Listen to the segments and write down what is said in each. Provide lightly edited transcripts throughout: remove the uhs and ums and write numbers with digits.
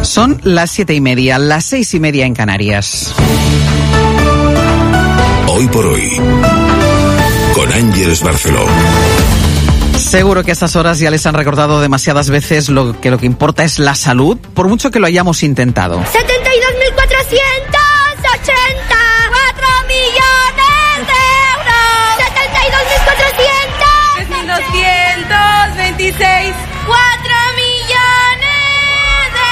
Son las 7:30, las 6:30 en Canarias. Hoy por hoy, con Ángeles Barceló. Seguro que a estas horas ya les han recordado demasiadas veces lo que importa es la salud, por mucho que lo hayamos intentado. 72.484 millones de euros. 72.400. 3.226. 4 millones de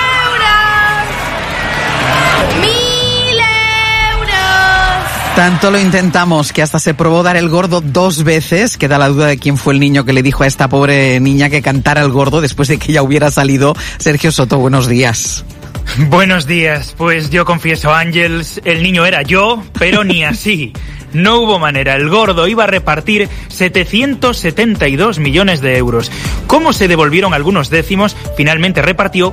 euros. 1.000 euros. Tanto lo intentamos que hasta se probó dar el gordo 2 veces. Queda la duda de quién fue el niño que le dijo a esta pobre niña que cantara el gordo después de que ya hubiera salido. Sergio Soto, buenos días. Buenos días, pues yo confieso, Ángeles, el niño era yo, pero ni así. No hubo manera, el gordo iba a repartir 772 millones de euros. ¿Cómo se devolvieron algunos décimos? Finalmente repartió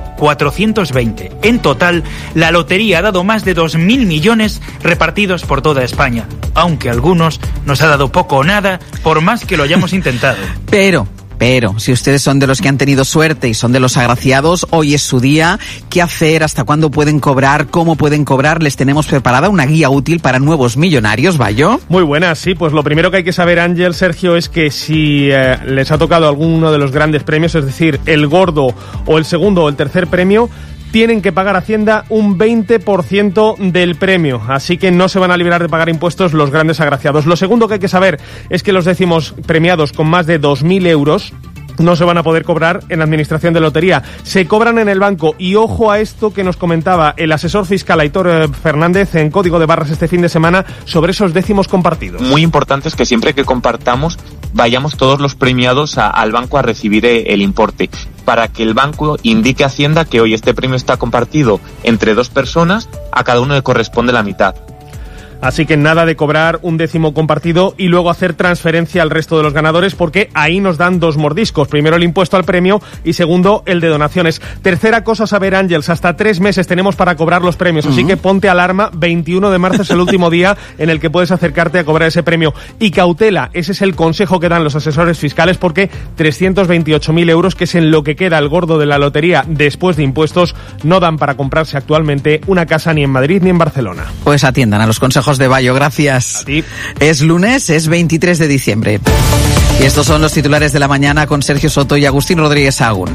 420. En total, la lotería ha dado más de 2.000 millones repartidos por toda España. Aunque a algunos nos ha dado poco o nada, por más que lo hayamos intentado. Pero, si ustedes son de los que han tenido suerte y son de los agraciados, hoy es su día. ¿Qué hacer? ¿Hasta cuándo pueden cobrar? ¿Cómo pueden cobrar? Les tenemos preparada una guía útil para nuevos millonarios, ¿Bayo? Muy buenas, sí. Pues lo primero que hay que saber, Ángel, Sergio, es que si les ha tocado alguno de los grandes premios, es decir, el gordo o el segundo o el tercer premio, tienen que pagar a Hacienda un 20% del premio, así que no se van a librar de pagar impuestos los grandes agraciados. Lo segundo que hay que saber es que los décimos premiados con más de 2.000 euros no se van a poder cobrar en la administración de lotería, se cobran en el banco. Y ojo a esto que nos comentaba el asesor fiscal Aitor Fernández en Código de Barras este fin de semana sobre esos décimos compartidos. Muy importante es que siempre que compartamos vayamos todos los premiados al banco a recibir el importe, para que el banco indique a Hacienda que hoy este premio está compartido entre 2 personas, a cada uno le corresponde la mitad. Así que nada de cobrar un décimo compartido y luego hacer transferencia al resto de los ganadores, porque ahí nos dan 2 mordiscos. Primero el impuesto al premio y segundo el de donaciones. Tercera cosa a saber, Ángels, hasta 3 meses tenemos para cobrar los premios, así que ponte alarma, 21 de marzo es el último día en el que puedes acercarte a cobrar ese premio. Y cautela, ese es el consejo que dan los asesores fiscales, porque 328.000 euros, que es en lo que queda el gordo de la lotería después de impuestos, no dan para comprarse actualmente una casa ni en Madrid ni en Barcelona. Pues atiendan a los consejos de Bayo, gracias. A ti. Es lunes, es 23 de diciembre. Y estos son los titulares de la mañana con Sergio Soto y Agustín Rodríguez Sahagún.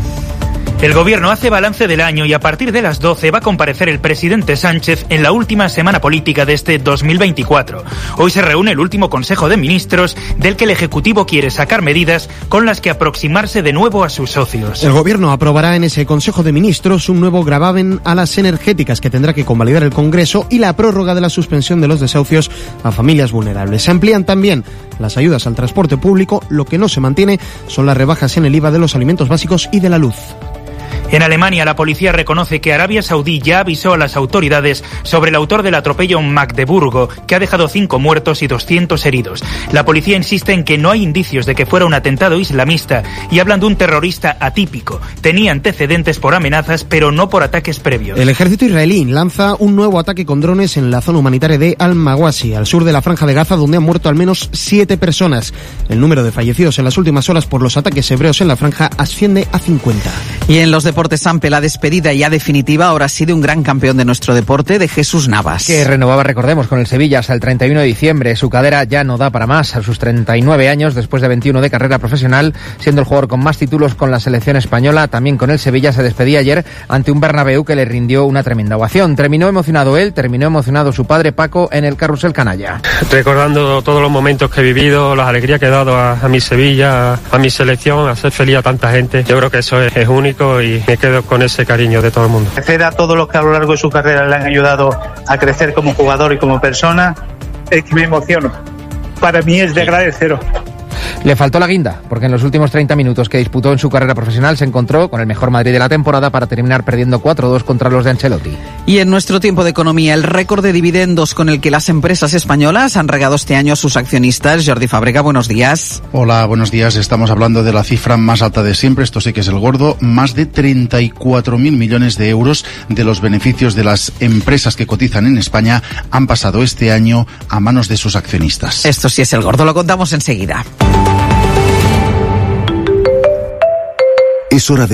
El gobierno hace balance del año y a partir de las 12 va a comparecer el presidente Sánchez en la última semana política de este 2024. Hoy se reúne el último Consejo de Ministros, del que el Ejecutivo quiere sacar medidas con las que aproximarse de nuevo a sus socios. El gobierno aprobará en ese Consejo de Ministros un nuevo gravamen a las energéticas que tendrá que convalidar el Congreso y la prórroga de la suspensión de los desahucios a familias vulnerables. Se amplían también las ayudas al transporte público. Lo que no se mantiene son las rebajas en el IVA de los alimentos básicos y de la luz. En Alemania, la policía reconoce que Arabia Saudí ya avisó a las autoridades sobre el autor del atropello en Magdeburgo, que ha dejado 5 muertos y 200 heridos. La policía insiste en que no hay indicios de que fuera un atentado islamista y hablan de un terrorista atípico. Tenía antecedentes por amenazas, pero no por ataques previos. El ejército israelí lanza un nuevo ataque con drones en la zona humanitaria de Al-Mawasi, al sur de la Franja de Gaza, donde han muerto al menos 7 personas. El número de fallecidos en las últimas horas por los ataques hebreos en la franja asciende a 50. Y en los deportes, Sampe, la despedida ya definitiva ahora sí de un gran campeón de nuestro deporte, de Jesús Navas. Que renovaba, recordemos, con el Sevilla hasta el 31 de diciembre. Su cadera ya no da para más a sus 39 años, después de 21 de carrera profesional, siendo el jugador con más títulos con la selección española. También con el Sevilla se despedía ayer ante un Bernabéu que le rindió una tremenda ovación. Terminó emocionado él, terminó emocionado su padre Paco en el carrusel canalla. Recordando todos los momentos que he vivido, las alegrías que he dado a mi Sevilla, a mi selección, a hacer feliz a tanta gente. Yo creo que eso es único y me quedo con ese cariño de todo el mundo. Agradecer a todos los que a lo largo de su carrera le han ayudado a crecer como jugador y como persona, es que me emociono. Para mí es de agradeceros. Le faltó la guinda, porque en los últimos 30 minutos que disputó en su carrera profesional se encontró con el mejor Madrid de la temporada para terminar perdiendo 4-2 contra los de Ancelotti. Y en nuestro tiempo de economía, el récord de dividendos con el que las empresas españolas han regado este año a sus accionistas. Jordi Fábrega, buenos días. Hola, buenos días. Estamos hablando de la cifra más alta de siempre, esto sí que es el gordo, más de 34.000 millones de euros de los beneficios de las empresas que cotizan en España han pasado este año a manos de sus accionistas. Esto sí es el gordo, lo contamos enseguida. Es hora de